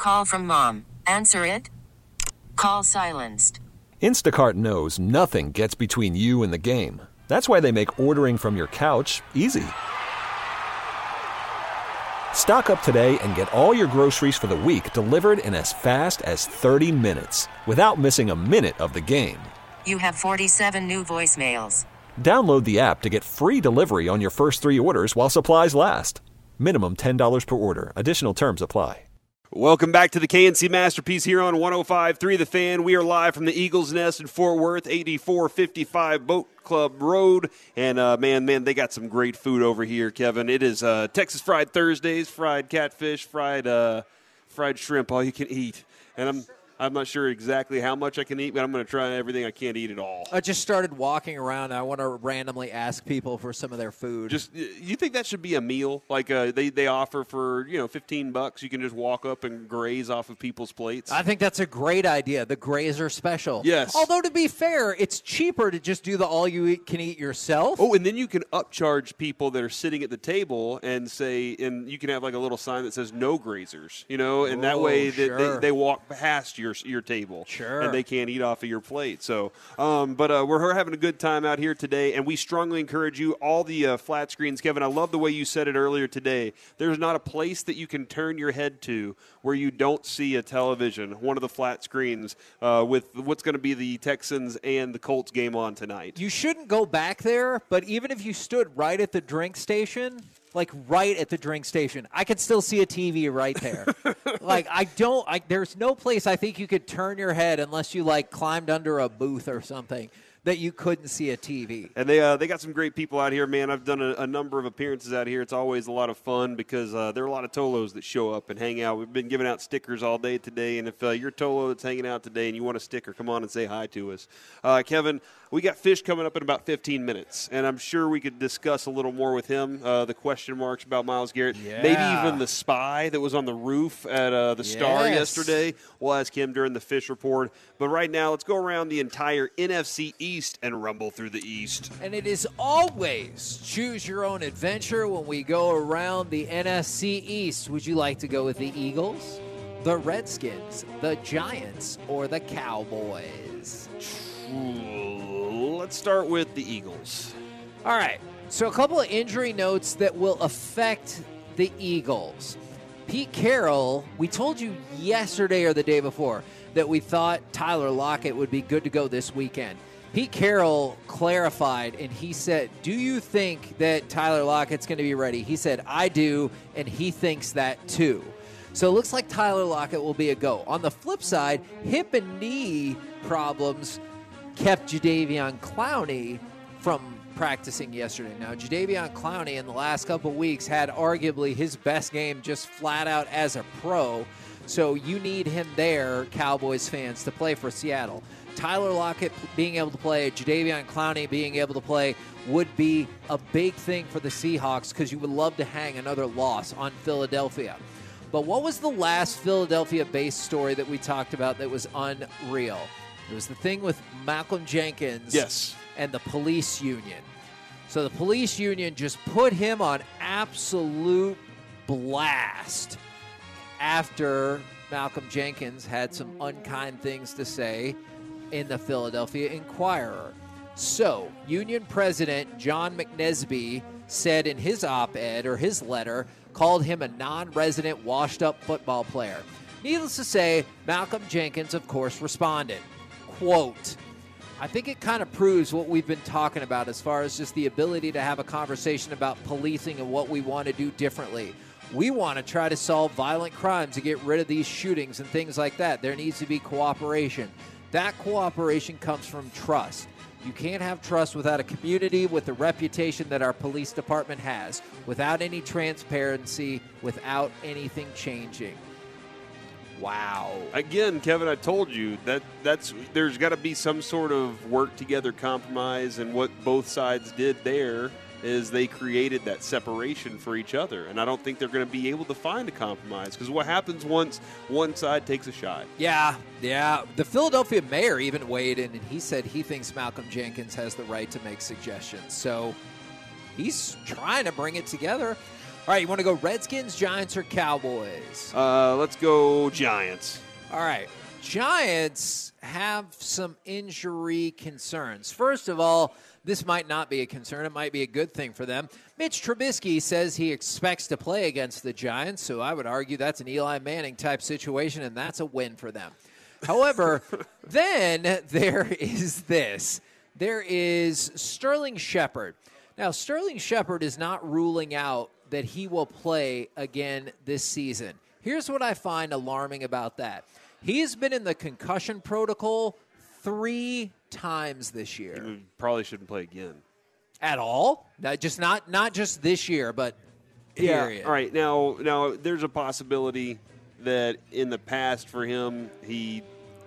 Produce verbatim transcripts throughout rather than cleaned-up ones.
Call from mom. Answer it. Call silenced. Instacart knows nothing gets between you and the game. That's why they make ordering from your couch easy. Stock up today and get all your groceries for the week delivered in as fast as thirty minutes without missing a minute of the game. You have forty-seven new voicemails. Download the app to get free delivery on your first three orders while supplies last. Minimum ten dollars per order. Additional terms apply. Welcome back to the K N C Masterpiece here on one oh five point three The Fan. We are live from the Eagles Nest in Fort Worth, eighty-four fifty-five Boat Club Road. And, uh, man, man, they got some great food over here, Kevin. It is uh, Texas Fried Thursdays, fried catfish, fried uh, fried shrimp, all you can eat. And I'm I'm not sure exactly how much I can eat, but I'm going to try everything I can't eat at all. I just started walking around. And I want to randomly ask people for some of their food. Just, you think that should be a meal? Like uh, they, they offer for, you know, fifteen bucks. You can just walk up and graze off of people's plates. I think that's a great idea, the Grazer Special. Yes. Although, to be fair, it's cheaper to just do the all-you-can-eat yourself. Oh, and then you can upcharge people that are sitting at the table and say, and you can have like a little sign that says no grazers, you know, and that Oh, way sure. they, they, they walk past your your table. Sure. And they can't eat off of your plate. So, um, but uh, we're, we're having a good time out here today, and we strongly encourage you, all the uh, flat screens. Kevin, I love the way you said it earlier today. There's not a place that you can turn your head to where you don't see a television, one of the flat screens, uh, with what's going to be the Texans and the Colts game on tonight. You shouldn't go back there, but even if you stood right at the drink station, like right at the drink station, I could still see a T V right there. Like, I don't, I, there's no place I think you could turn your head unless you, like, climbed under a booth or something that you couldn't see a T V. And they uh, they got some great people out here, man. I've done a, a number of appearances out here. It's always a lot of fun because uh, there are a lot of Tolos that show up and hang out. We've been giving out stickers all day today, and if uh, you're Tolo that's hanging out today and you want a sticker, come on and say hi to us. Uh, Kevin, we got Fish coming up in about fifteen minutes, and I'm sure we could discuss a little more with him, uh, the question marks about Myles Garrett, Yeah. maybe even the spy that was on the roof at uh, the Star Yes. yesterday. We'll ask him during the Fish Report. But right now, let's go around the entire N F C East and rumble through the East. And it is always choose your own adventure when we go around the N F C East. Would you like to go with the Eagles, the Redskins, the Giants, or the Cowboys? Ooh, let's start with the Eagles. All right, so a couple of injury notes that will affect the Eagles. Pete Carroll, we told you yesterday or the day before that we thought Tyler Lockett would be good to go this weekend. Pete Carroll clarified, and he said, do you think that Tyler Lockett's going to be ready? He said, I do, and he thinks that too. So it looks like Tyler Lockett will be a go. On the flip side, hip and knee problems kept Jadeveon Clowney from practicing yesterday. Now, Jadeveon Clowney in the last couple of weeks had arguably his best game just flat out as a pro. So you need him there, Cowboys fans, to play for Seattle. Tyler Lockett being able to play, Jadeveon Clowney being able to play would be a big thing for the Seahawks because you would love to hang another loss on Philadelphia. But what was the last Philadelphia-based story that we talked about that was unreal? It was the thing with Malcolm Jenkins Yes. and the police union. So the police union just put him on absolute blast after Malcolm Jenkins had some unkind things to say in the Philadelphia Inquirer. So, Union President John McNesby said in his op-ed or his letter, called him a non-resident washed-up football player. Needless to say, Malcolm Jenkins, of course, responded, quote, I think it kind of proves what we've been talking about as far as just the ability to have a conversation about policing and what we want to do differently. We want to try to solve violent crimes and get rid of these shootings and things like that. There needs to be cooperation. That cooperation comes from trust. You can't have trust without a community with the reputation that our police department has, without any transparency, without anything changing. Wow. Again, Kevin, I told you that that's there's got to be some sort of work together compromise, and what both sides did there is they created that separation for each other, and I don't think they're going to be able to find a compromise because what happens once one side takes a shot? Yeah, yeah. The Philadelphia mayor even weighed in, and he said he thinks Malcolm Jenkins has the right to make suggestions. So he's trying to bring it together. All right, you want to go Redskins, Giants, or Cowboys? Uh, let's go Giants. All right. Giants have some injury concerns. First of all, this might not be a concern. It might be a good thing for them. Mitch Trubisky says he expects to play against the Giants, so I would argue that's an Eli Manning type situation, and that's a win for them. However, then there is this. There is Sterling Shepard. Now, Sterling Shepard is not ruling out that he will play again this season. Here's what I find alarming about that. He's been in the concussion protocol three times this year. We probably shouldn't play again. At all? Not just not not just this year, but period. Yeah. All right. Now, now there's a possibility that in the past for him, he,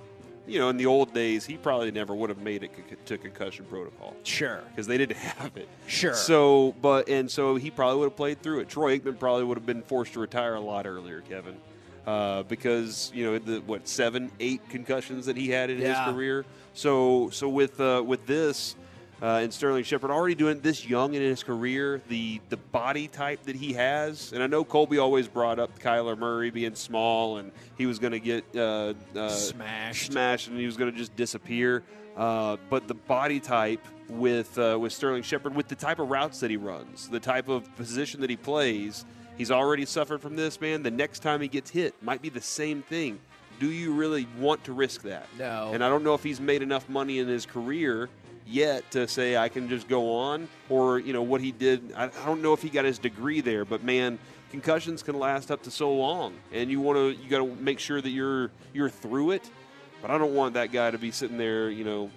you know, in the old days, he probably never would have made it to concussion protocol. Sure. Because they didn't have it. Sure. So, but and so he probably would have played through it. Troy Aikman probably would have been forced to retire a lot earlier, Kevin. Uh, because you know the what seven, eight concussions that he had in yeah. his career. So so with uh, with this uh, and Sterling Shepard already doing this young in his career, the the body type that he has, and I know Colby always brought up Kyler Murray being small and he was going to get uh, uh, smashed, smashed, and he was going to just disappear. Uh, but the body type with uh, with Sterling Shepard, with the type of routes that he runs, the type of position that he plays. He's already suffered from this, man. The next time he gets hit might be the same thing. Do you really want to risk that? No. And I don't know if he's made enough money in his career yet to say I can just go on, or you know what he did. I, I don't know if he got his degree there, but man, concussions can last up to so long, and you want to you got to make sure that you're you're through it. But I don't want that guy to be sitting there, you know,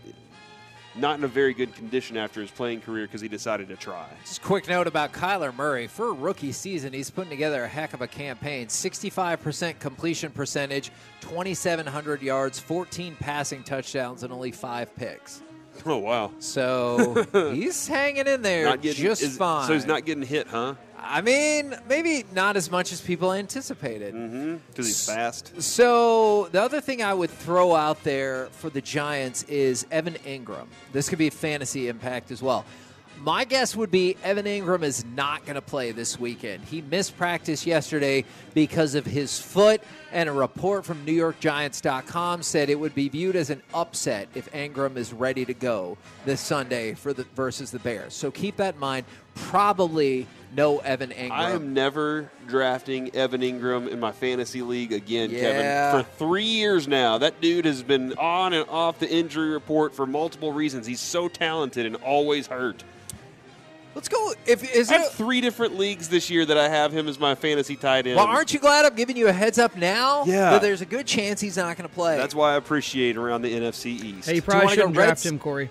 not in a very good condition after his playing career because he decided to try. Just a quick note about Kyler Murray. For a rookie season, he's putting together a heck of a campaign. sixty-five percent completion percentage, twenty-seven hundred yards, fourteen passing touchdowns, and only five picks. Oh, wow. So he's hanging in there Not getting, just is, fine. So he's not getting hit, huh? I mean, maybe not as much as people anticipated. Mm-hmm. Because he's fast. So the other thing I would throw out there for the Giants is Evan Ingram. This could be a fantasy impact as well. My guess would be Evan Ingram is not going to play this weekend. He missed practice yesterday because of his foot, and a report from New York Giants dot com said it would be viewed as an upset if Ingram is ready to go this Sunday for the versus the Bears. So keep that in mind. Probably no Evan Ingram. I am never drafting Evan Ingram in my fantasy league again, Yeah. Kevin. For three years now, that dude has been on and off the injury report for multiple reasons. He's so talented and always hurt. Let's go. If is I it? have three different leagues this year that I have him as my fantasy tight end. Well, aren't you glad I'm giving you a heads up now? Yeah. That there's a good chance he's not going to play. That's why I appreciate around the N F C East. Hey, you probably wanna go shouldn't draft Reds? him, Corey.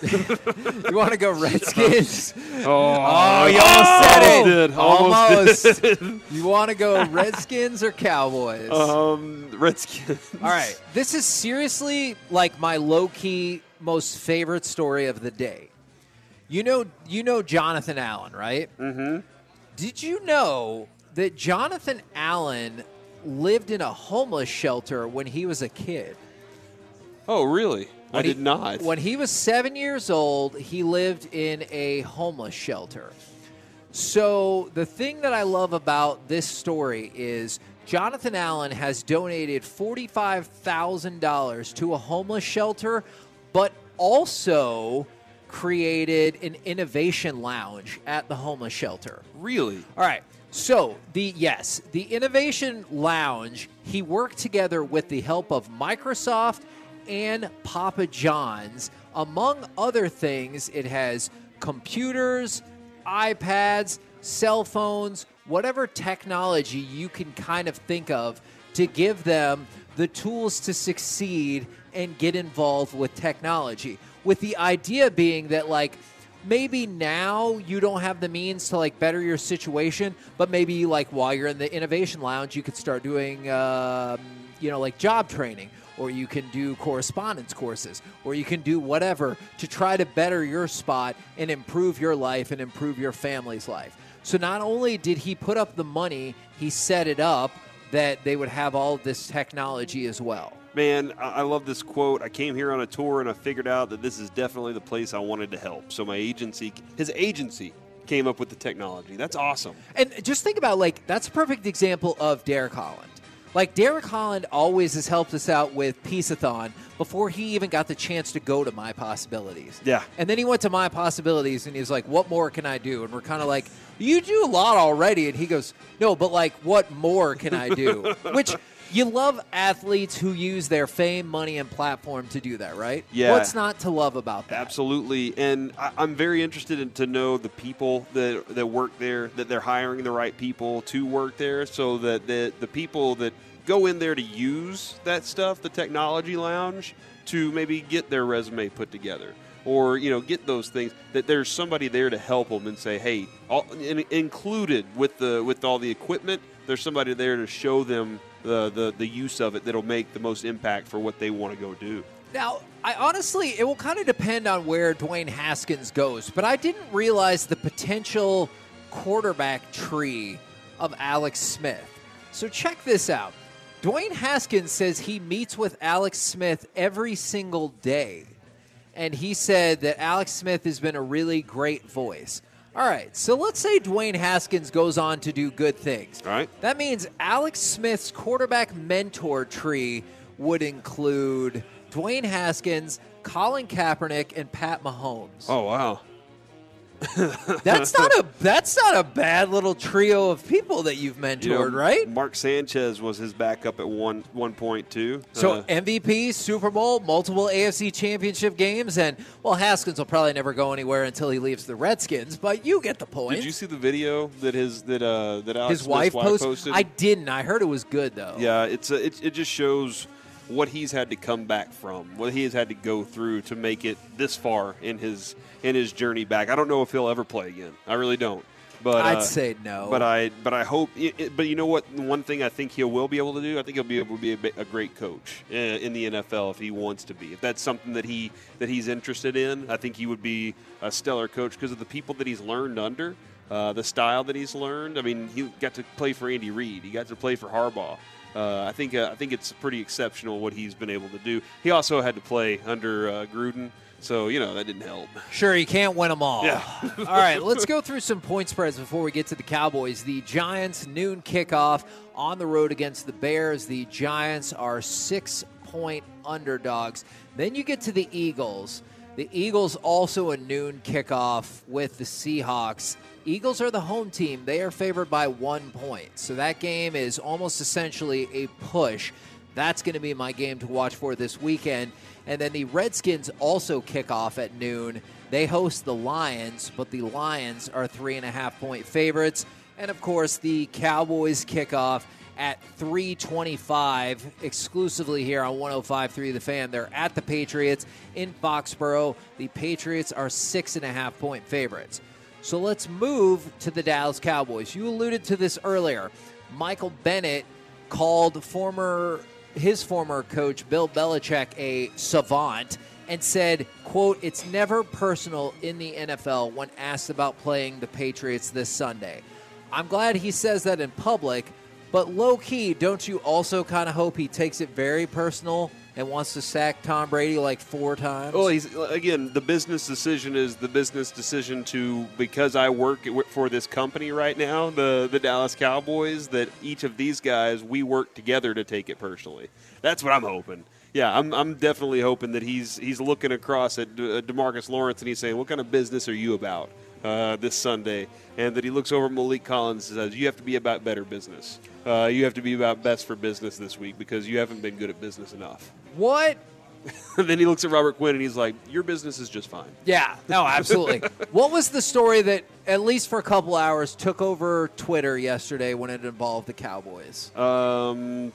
You want to go Redskins? Oh, Oh, you almost said it. did. Almost. Almost did. You want to go Redskins or Cowboys? um, Redskins. All right. This is seriously like my low-key most favorite story of the day. You know, you know Jonathan Allen, right? Mm-hmm. Did you know that Jonathan Allen lived in a homeless shelter when he was a kid? Oh, really? I When he- did not. When he was seven years old, he lived in a homeless shelter. So the thing that I love about this story is Jonathan Allen has donated forty-five thousand dollars to a homeless shelter, but also created an innovation lounge at the homeless shelter. Really? All right. So, the yes, the Innovation Lounge, he worked together with the help of Microsoft and Papa John's. Among other things, it has computers, iPads, cell phones, whatever technology you can kind of think of to give them the tools to succeed and get involved with technology. With the idea being that, like, maybe now you don't have the means to, like, better your situation, but maybe, like, while you're in the Innovation Lounge, you could start doing, um, you know, like job training, or you can do correspondence courses, or you can do whatever to try to better your spot and improve your life and improve your family's life. So not only did he put up the money, he set it up that they would have all of this technology as well. Man, I I love this quote. I came here on a tour and I figured out that this is definitely the place I wanted to help. So my agency, his agency, came up with the technology. That's awesome. And just think about, like, that's a perfect example of Derek Holland. Like, Derek Holland always has helped us out with Peace-a-thon before he even got the chance to go to My Possibilities. Yeah. And then he went to My Possibilities, and he was like, what more can I do? And we're kind of like, you do a lot already. And he goes, no, but, like, what more can I do? Which, you love athletes who use their fame, money, and platform to do that, right? Yeah. What's not to love about that? Absolutely. And I, I'm very interested in, to know the people that, that work there, that they're hiring the right people to work there, so that the, the people that go in there to use that stuff, the technology lounge, to maybe get their resume put together, or, you know, get those things, that there's somebody there to help them and say, hey, all, in, included with the with all the equipment, there's somebody there to show them the, the, the use of it that'll make the most impact for what they want to go do. Now, I honestly, it will kind of depend on where Dwayne Haskins goes, but I didn't realize the potential quarterback tree of Alex Smith. So check this out. Dwayne Haskins says he meets with Alex Smith every single day, and he said that Alex Smith has been a really great voice. All right, so let's say Dwayne Haskins goes on to do good things. All right. That means Alex Smith's quarterback mentor tree would include Dwayne Haskins, Colin Kaepernick, and Pat Mahomes. Oh, wow. That's not a that's not a bad little trio of people that you've mentored, You know, right? Mark Sanchez was his backup at one one point too. So Uh, M V P, Super Bowl, multiple A F C Championship games, and, well, Haskins will probably never go anywhere until he leaves the Redskins, but you get the point. did you see the video that his that uh that Alex His Smith's wife, post- posted? I didn't. I heard it was good, though. Yeah, it's a, it it just shows what he's had to come back from, what he has had to go through to make it this far in his in his journey back. I don't know if he'll ever play again. I really don't. But I'd uh, say no. But I but I hope. It, it- but you know what? One thing I think he will be able to do. I think he'll be able to be a, bi- a great coach uh, in the N F L if he wants to be. If that's something that he that he's interested in, I think he would be a stellar coach because of the people that he's learned under, uh, the style that he's learned. I mean, he got to play for Andy Reid. He got to play for Harbaugh. Uh, I think uh, I think it's pretty exceptional what he's been able to do. He also had to play under uh, Gruden, so you know that didn't help. Sure, you can't win them all. Yeah. All right, let's go through some point spreads before we get to the Cowboys. The Giants noon kickoff on the road against the Bears. The Giants are six-point underdogs. Then you get to the Eagles. The Eagles also a noon kickoff with the Seahawks. Eagles are the home team. They are favored by one point. So that game is almost essentially a push. That's going to be my game to watch for this weekend. And then the Redskins also kick off at noon. They host the Lions, but the Lions are three and a half point favorites. And of course, the Cowboys kick off at three twenty-five exclusively here on one oh five point three The Fan. They're at the Patriots in Foxborough. The Patriots are six and a half point favorites. So let's move to the Dallas Cowboys. You alluded to this earlier. Michael Bennett called former his former coach, Bill Belichick, a savant and said, quote, "It's never personal in the N F L when asked about playing the Patriots this Sunday." I'm glad he says that in public, but low-key, don't you also kind of hope he takes it very personal and wants to sack Tom Brady like four times? Well, he's again, the business decision is the business decision to, because I work for this company right now, the the Dallas Cowboys, that each of these guys, we work together to take it personally. That's what I'm hoping. Yeah, I'm I'm definitely hoping that he's he's looking across at De- DeMarcus Lawrence and he's saying, "What kind of business are you about uh, this Sunday?" And that he looks over at Malik Collins and says, "You have to be about better business. Uh, you have to be about best for business this week because you haven't been good at business enough." What? And then he looks at Robert Quinn and he's like, "Your business is just fine." Yeah, no, absolutely. What was the story that, at least for a couple hours, took over Twitter yesterday when it involved the Cowboys? Um,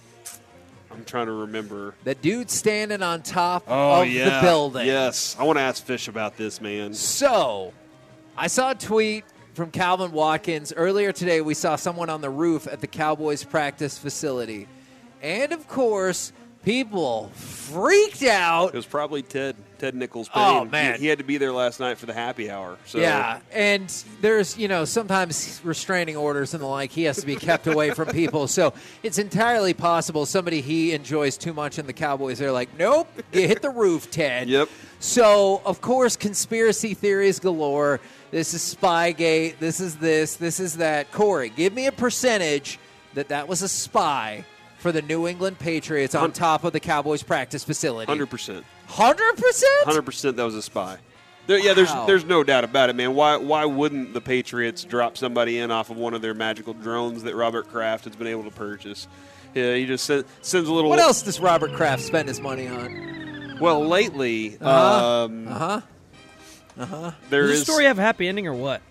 I'm trying to remember. The dude standing on top Oh, of yeah. the building. Yes. I want to ask Fish about this, man. So, I saw a tweet from Calvin Watkins. Earlier today, we saw someone on the roof at the Cowboys practice facility. And, of course, People freaked out. It was probably Ted Ted Nichols' Oh, Payne. man. He, he had to be there last night for the happy hour. So. Yeah, and there's, you know, sometimes restraining orders and the like. He has to be kept away from people. So it's entirely possible somebody he enjoys too much in the Cowboys, they're like, nope, you hit the roof, Ted. Yep. So, of course, conspiracy theories galore. This is Spygate. This is this. This is that. Corey, give me a percentage that that was a spy for the New England Patriots on top of the Cowboys practice facility. one hundred percent. one hundred percent? one hundred percent that was a spy. There, yeah, there's Wow. there's no doubt about it, man. Why why wouldn't the Patriots drop somebody in off of one of their magical drones that Robert Kraft has been able to purchase? Yeah, he just send, sends a little. What else does Robert Kraft spend his money on? Well, lately, Uh-huh. um, Uh-huh. Uh-huh. there Does is the story have a happy ending or what?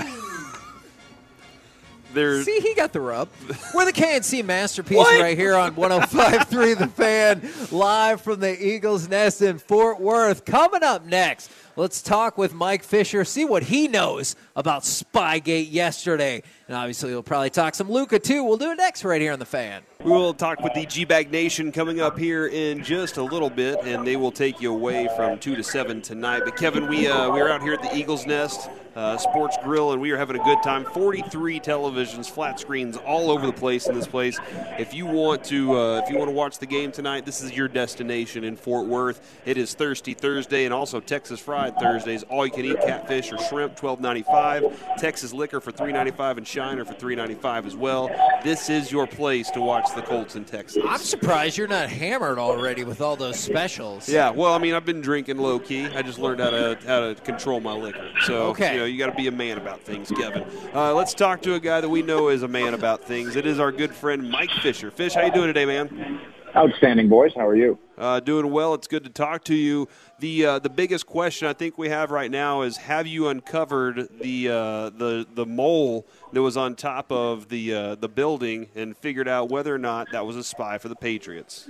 there. See, he got the rub. We're the K N C Masterpiece What? right here on one oh five point three The Fan, live from the Eagles Nest in Fort Worth. Coming up next, let's talk with Mike Fisher, see what he knows about Spygate yesterday. And obviously, we'll probably talk some Luka, too. We'll do it next right here on The Fan. We will talk with the G-Bag Nation coming up here in just a little bit, and they will take you away from two to seven tonight. But, Kevin, we uh, we are out here at the Eagles Nest uh, Sports Grill, and we are having a good time. forty-three televisions, flat screens all over the place in this place. If you want to uh, if you want to watch the game tonight, this is your destination in Fort Worth. It is Thirsty Thursday and also Texas Fried Thursdays. All-you-can-eat catfish or shrimp, twelve ninety-five. Texas Liquor for three ninety-five and Shiner for three ninety-five as well. This is your place to watch the Colts in Texas. I'm surprised you're not hammered already with all those specials. Yeah, well, I mean, I've been drinking low key. I just learned how to how to control my liquor. So, Okay. you know, you got to be a man about things, Kevin. Uh, let's talk to a guy that we know is a man about things. It is our good friend Mike Fisher. Fish, how you doing today, man? Outstanding, boys. How are you? Uh, doing well. It's good to talk to you. The uh, the biggest question I think we have right now is: have you uncovered the uh, the the mole that was on top of the uh, the building and figured out whether or not that was a spy for the Patriots?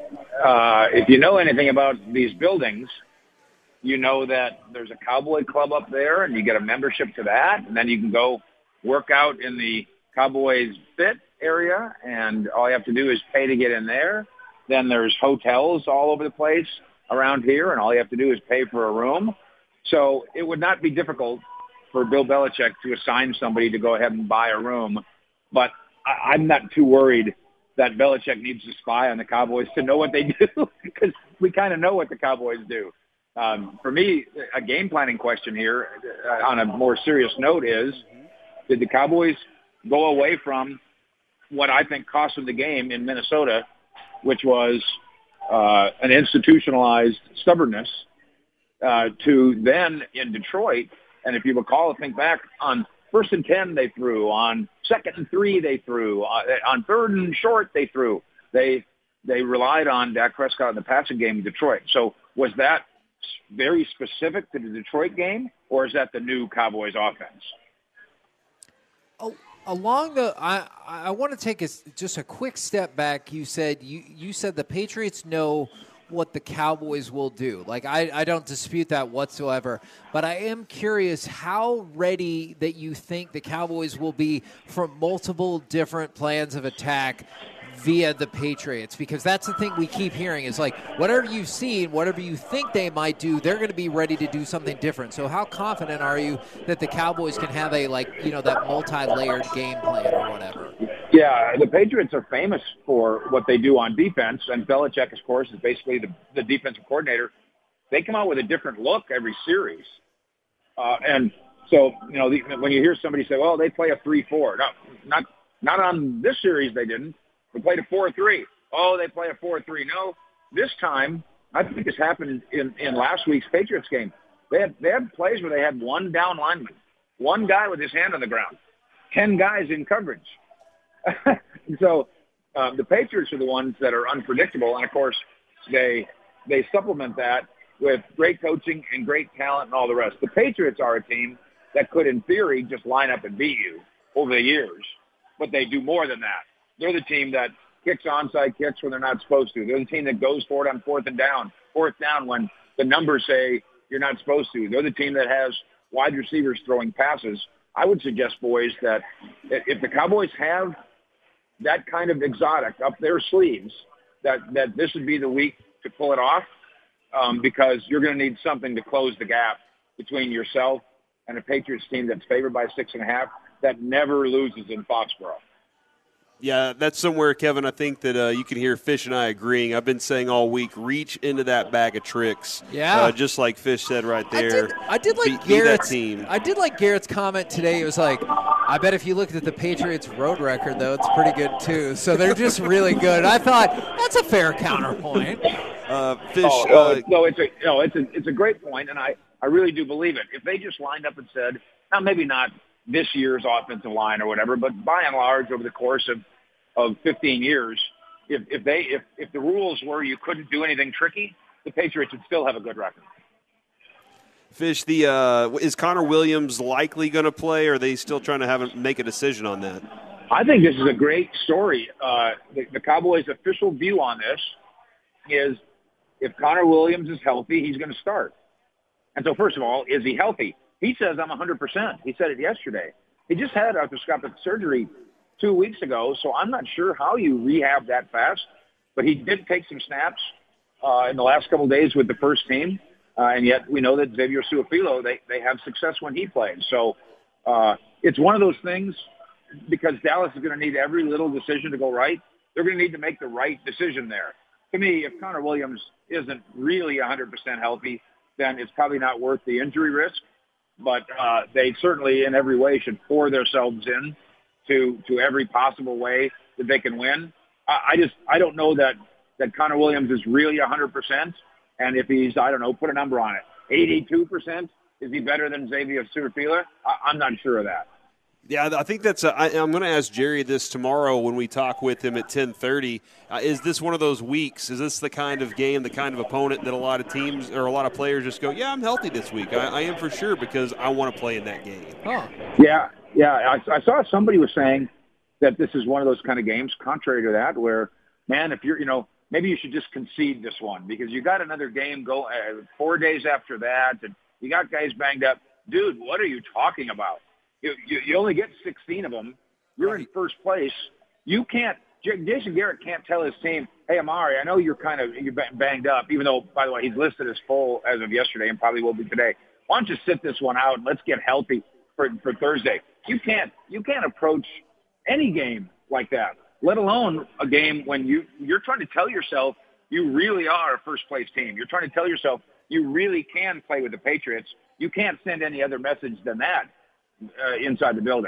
Uh, if you know anything about these buildings, you know that there's a cowboy club up there, and you get a membership to that, and then you can go work out in the Cowboys Fit area, and all you have to do is pay to get in there. Then there's hotels all over the place around here, and all you have to do is pay for a room. So it would not be difficult for Bill Belichick to assign somebody to go ahead and buy a room. But I, I'm not too worried that Belichick needs to spy on the Cowboys to know what they do, because we kind of know what the Cowboys do. Um, for me, a game planning question here uh, on a more serious note is, did the Cowboys go away from what I think cost them the game in Minnesota, which was uh, an institutionalized stubbornness, uh, to then in Detroit? And if you recall, think back on first and ten they threw, on second and three they threw, uh, on third and short they threw. They they relied on Dak Prescott in the passing game in Detroit. So was that very specific to the Detroit game, or is that the new Cowboys offense? Oh, along the, I I want to take a, just a quick step back. You said you you said the Patriots know what the Cowboys will do. Like, I, I don't dispute that whatsoever. But I am curious how ready that you think the Cowboys will be for multiple different plans of attack via the Patriots, because that's the thing we keep hearing is like, whatever you've seen, whatever you think they might do, they're going to be ready to do something different. So how confident are you that the Cowboys can have a, like, you know, that multi-layered game plan or whatever? Yeah, the Patriots are famous for what they do on defense, and Belichick, of course, is basically the, the defensive coordinator. They come out with a different look every series. Uh, and so, you know, the, when you hear somebody say, well, they play a three four. No, not, not on this series they didn't. They played a four three. Oh, they play a four three. No, this time, I think this happened in, in last week's Patriots game. They had, they had plays where they had one down lineman, one guy with his hand on the ground, ten guys in coverage. so um, the Patriots are the ones that are unpredictable, and, of course, they they supplement that with great coaching and great talent and all the rest. The Patriots are a team that could, in theory, just line up and beat you over the years, but they do more than that. They're the team that kicks onside kicks when they're not supposed to. They're the team that goes for it on fourth and down, fourth down when the numbers say you're not supposed to. They're the team that has wide receivers throwing passes. I would suggest, boys, that if the Cowboys have that kind of exotic up their sleeves, that, that this would be the week to pull it off um, because you're going to need something to close the gap between yourself and a Patriots team that's favored by six and a half that never loses in Foxborough. Yeah, that's somewhere, Kevin, I think that uh, you can hear Fish and I agreeing. I've been saying all week, reach into that bag of tricks. Yeah. Uh, just like Fish said right there. I did, I did like be, Garrett's be that team. I did like Garrett's comment today. It was like, I bet if you looked at the Patriots' road record, though, it's pretty good, too. So they're just really good. I thought, that's a fair counterpoint. Uh, Fish. Oh, uh, no, it's a, no, it's a, it's a great point, and I, I really do believe it. If they just lined up and said, now maybe not this year's offensive line or whatever, but by and large over the course of of fifteen years, if, if they if, if the rules were you couldn't do anything tricky, the Patriots would still have a good record. Fish, the uh, is Connor Williams likely going to play, or are they still trying to have a, make a decision on that? I think this is a great story. Uh, the, the Cowboys' official view on this is if Connor Williams is healthy, he's going to start. And so, first of all, is he healthy? He says I'm one hundred percent. He said it yesterday. He just had arthroscopic surgery two weeks ago, so I'm not sure how you rehab that fast. But he did take some snaps uh, in the last couple of days with the first team, uh, and yet we know that Xavier Su'a-Filo, they, they have success when he plays. So uh, it's one of those things because Dallas is going to need every little decision to go right. They're going to need to make the right decision there. To me, if Connor Williams isn't really one hundred percent healthy, then it's probably not worth the injury risk. But uh, they certainly in every way should pour themselves in to to every possible way that they can win. I, I just I don't know that, that Connor Williams is really one hundred percent. And if he's, I don't know, put a number on it, eighty-two percent, is he better than Xavier Su'a-Filo? I'm not sure of that. Yeah, I think that's. A, I, I'm going to ask Jerry this tomorrow when we talk with him at ten thirty. Uh, is this one of those weeks? Is this the kind of game, the kind of opponent that a lot of teams or a lot of players just go, yeah, I'm healthy this week. I, I am for sure because I want to play in that game. Huh. Yeah, yeah. I, I saw somebody was saying that this is one of those kind of games, contrary to that, where, man, if you're, you know, maybe you should just concede this one because you got another game go uh, four days after that, and you got guys banged up. Dude, what are you talking about? You, you, you only get sixteen of them. You're right in first place. You can't – Jason Garrett can't tell his team, hey, Amari, I know you're kind of you're banged up, even though, by the way, he's listed as full as of yesterday and probably will be today. Why don't you sit this one out and let's get healthy for, for Thursday? You can't you can't approach any game like that, let alone a game when you, you're trying to tell yourself you really are a first-place team. You're trying to tell yourself you really can play with the Patriots. You can't send any other message than that. Uh, inside the building.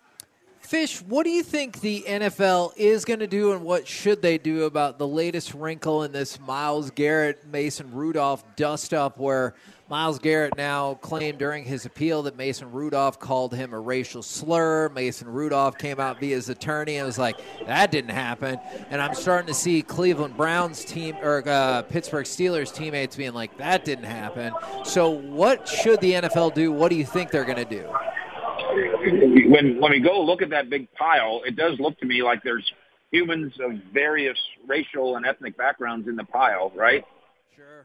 Fish, what do you think the N F L is going to do and what should they do about the latest wrinkle in this Myles Garrett, Mason Rudolph dust-up where Myles Garrett now claimed during his appeal that Mason Rudolph called him a racial slur. Mason Rudolph came out via his attorney and was like, that didn't happen. And I'm starting to see Cleveland Browns team or uh, Pittsburgh Steelers teammates being like, that didn't happen. So what should the N F L do? What do you think they're going to do? When when we go look at that big pile, it does look to me like there's humans of various racial and ethnic backgrounds in the pile, right? Sure.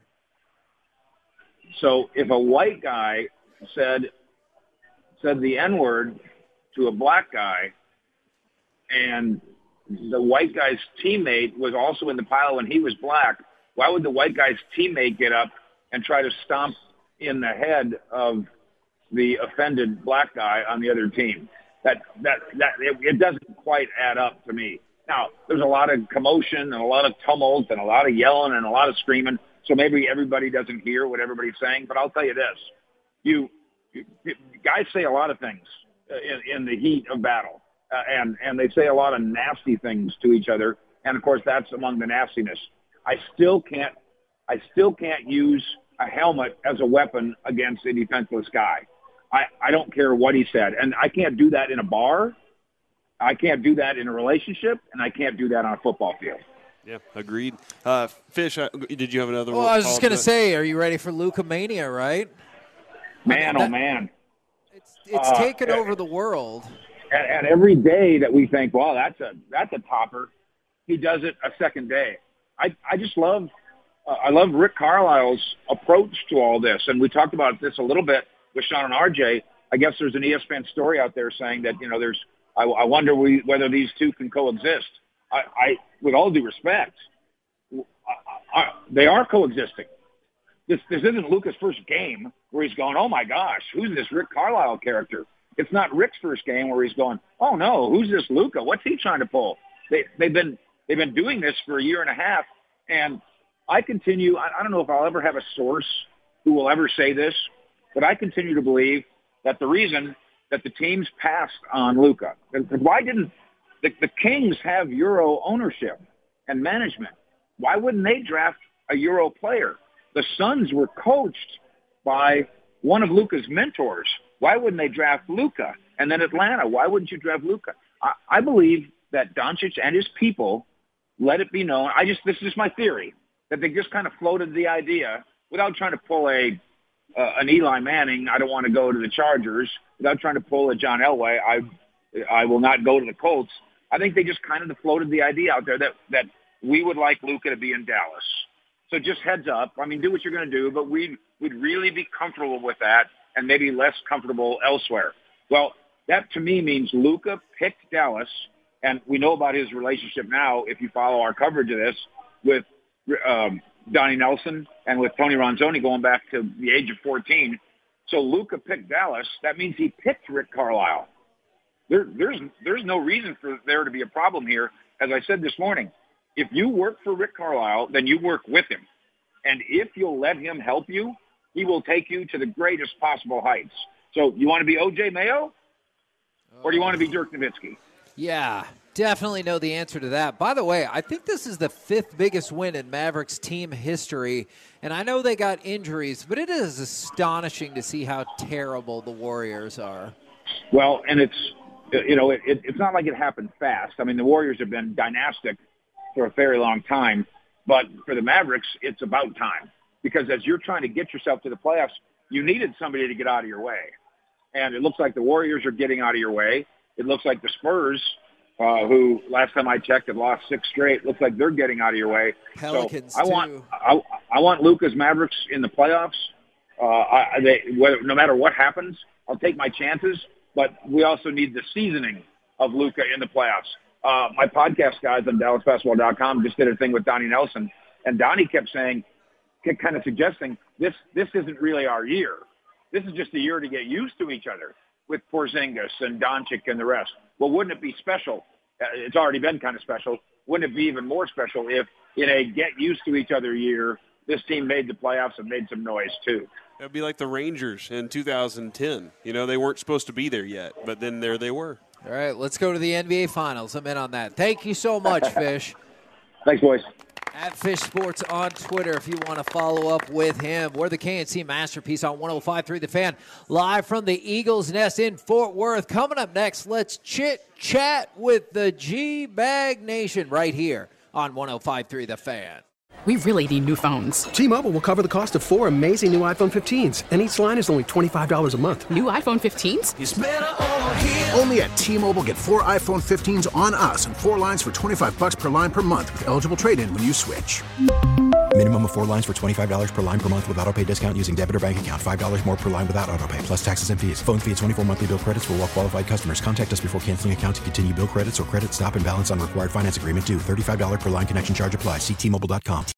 So if a white guy said said the N-word to a black guy, and the white guy's teammate was also in the pile when he was black, why would the white guy's teammate get up and try to stomp in the head of the offended black guy on the other team? That that that it, it doesn't quite add up to me. Now, there's a lot of commotion and a lot of tumult and a lot of yelling and a lot of screaming, so maybe everybody doesn't hear what everybody's saying. But I'll tell you this: you, you guys say a lot of things in, in the heat of battle, uh, and and they say a lot of nasty things to each other. And of course, that's among the nastiness. I still can't I still can't use a helmet as a weapon against a defenseless guy. I, I don't care what he said. And I can't do that in a bar. I can't do that in a relationship. And I can't do that on a football field. Yeah, agreed. Uh, Fish, uh, did you have another well, one? I was just going to say, are you ready for Luka Mania, right? Man, I mean, oh, man. It's, it's uh, taken over the world. And, and every day that we think, well, that's a that's a topper, he does it a second day. I, I just love uh, I love Rick Carlisle's approach to all this. And we talked about this a little bit with Sean and R J. I guess there's an E S P N story out there saying that, you know, there's, I, I wonder we, whether these two can coexist. I, I, with all due respect, uh, they are coexisting. This, this isn't Luka's first game where he's going, oh, my gosh, who's this Rick Carlisle character? It's not Rick's first game where he's going, oh, no, who's this Luka? What's he trying to pull? They, they've been they've been doing this for a year and a half, and I continue, I, I don't know if I'll ever have a source who will ever say this, but I continue to believe that the reason that the teams passed on Luka, and why didn't the, the Kings have Euro ownership and management? Why wouldn't they draft a Euro player? The Suns were coached by one of Luka's mentors. Why wouldn't they draft Luka? And then Atlanta, why wouldn't you draft Luka? I, I believe that Doncic and his people let it be known. I just this is my theory, that they just kind of floated the idea without trying to pull a uh, an Eli Manning, I don't want to go to the Chargers, without trying to pull a John Elway, I I will not go to the Colts. I think they just kind of floated the idea out there that, that we would like Luka to be in Dallas. So just heads up. I mean, do what you're going to do, but we'd, we'd really be comfortable with that and maybe less comfortable elsewhere. Well, that to me means Luka picked Dallas, and we know about his relationship now, if you follow our coverage of this, with um, Donnie Nelson and with Tony Ronzoni going back to the age of fourteen. So Luka picked Dallas. That means he picked Rick Carlisle. There, there's, there's no reason for there to be a problem here. As I said this morning, if you work for Rick Carlisle, then you work with him. And if you'll let him help you, he will take you to the greatest possible heights. So you want to be O J Mayo, or do you want to be Dirk Nowitzki? Yeah, definitely know the answer to that. By the way, I think this is the fifth biggest win in Mavericks team history. And I know they got injuries, but it is astonishing to see how terrible the Warriors are. Well, and it's, you know, it, it, it's not like it happened fast. I mean, the Warriors have been dynastic for a very long time. But for the Mavericks, it's about time. Because as you're trying to get yourself to the playoffs, you needed somebody to get out of your way. And it looks like the Warriors are getting out of your way. It looks like the Spurs, uh, who last time I checked have lost six straight, looks like they're getting out of your way. Pelicans, so I too. want I, I want Luka's Mavericks in the playoffs. Uh, I, they, whether, no matter what happens, I'll take my chances. But we also need the seasoning of Luka in the playoffs. Uh, my podcast guys on Dallas Basketball dot com just did a thing with Donnie Nelson, and Donnie kept saying, kept kind of suggesting, this this isn't really our year. This is just a year to get used to each other with Porzingis and Doncic and the rest. Well, wouldn't it be special? Uh, it's already been kind of special. Wouldn't it be even more special if in a get used to each other year, this team made the playoffs and made some noise too? It would be like the Rangers in two thousand ten. You know, they weren't supposed to be there yet, but then there they were. All right, let's go to the N B A Finals. I'm in on that. Thank you so much, Fish. Thanks, boys. At Fish Sports on Twitter if you want to follow up with him. We're the K N C Masterpiece on one oh five point three The Fan, live from the Eagles Nest in Fort Worth. Coming up next, let's chit-chat with the G-Bag Nation right here on one oh five point three The Fan. We really need new phones. T-Mobile will cover the cost of four amazing new iPhone fifteens, and each line is only twenty-five dollars a month. New iPhone fifteens? It's better over here. Only at T-Mobile, get four iPhone fifteens on us and four lines for twenty-five dollars per line per month with eligible trade-in when you switch. Minimum of four lines for twenty-five dollars per line per month with autopay discount using debit or bank account. five dollars more per line without autopay, plus taxes and fees. Phone fee at twenty-four monthly bill credits for well-qualified customers. Contact us before canceling account to continue bill credits or credit stop and balance on required finance agreement due. thirty-five dollars per line connection charge applies. See T Mobile dot com.